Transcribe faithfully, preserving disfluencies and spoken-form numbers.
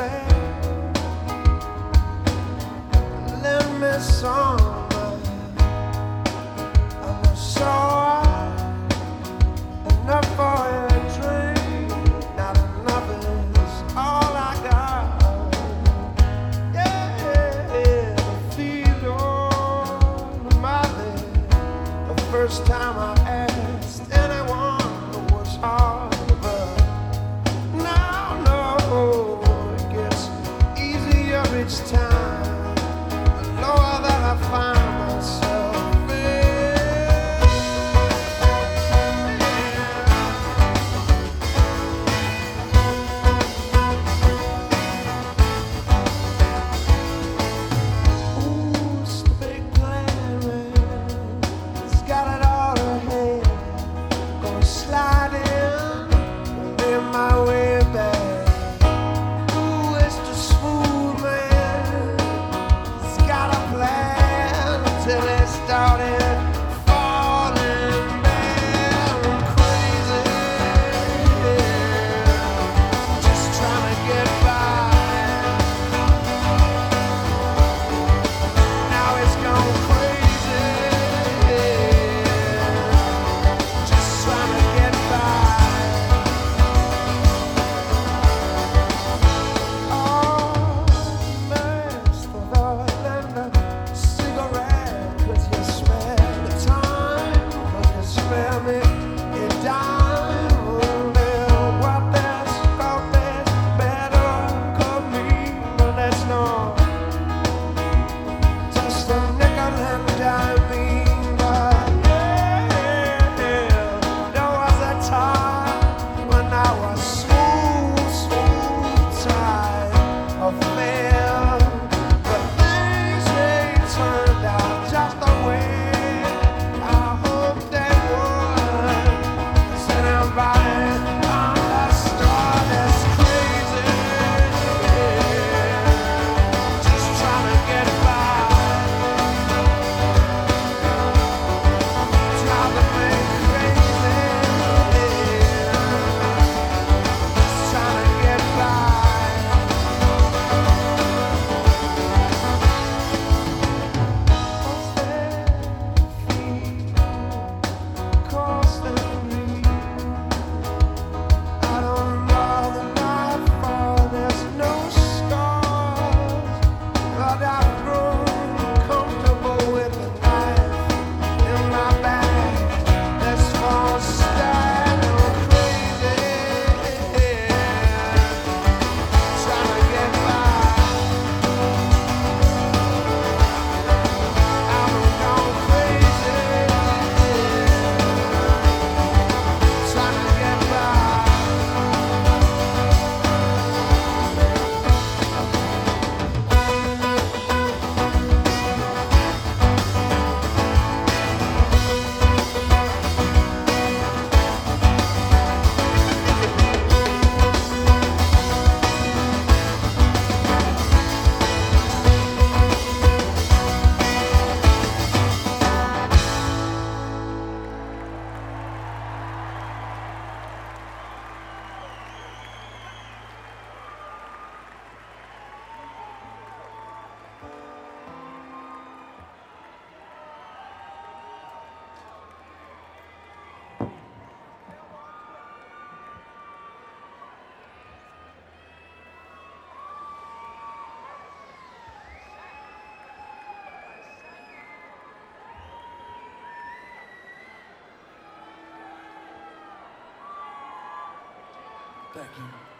First time I asked anyone it was hard, but now, no, it gets easier each time. The lower that I find myself in. Ooh, it's the big plan, man. It's got it all ahead. Gonna slide in and in my way back. Ooh, it's the smooth man. It's got a plan until it started falling down crazy. Just trying to get by. Now it's gone crazy. Just trying to get by. Oh, nice the Lord and a cigarette. Could you spare the time? Could you spare me a dime? Well, what there's out there better could mean, but that's not just a nickel and dime mean. But yeah, there was a time when I was smooth, smooth tight of fair, but things ain't turned out just the way I hoped they would. Does anybody understand this crazy? Just trying to get by. Driving me crazy. Just trying to get by. What's their feet costing me? I don't know the nightfall. There's no scars, but I've grown comfortable with the knife in my back. This false style crazy, trying to get by. I'm gone crazy, trying to get by. Thank you.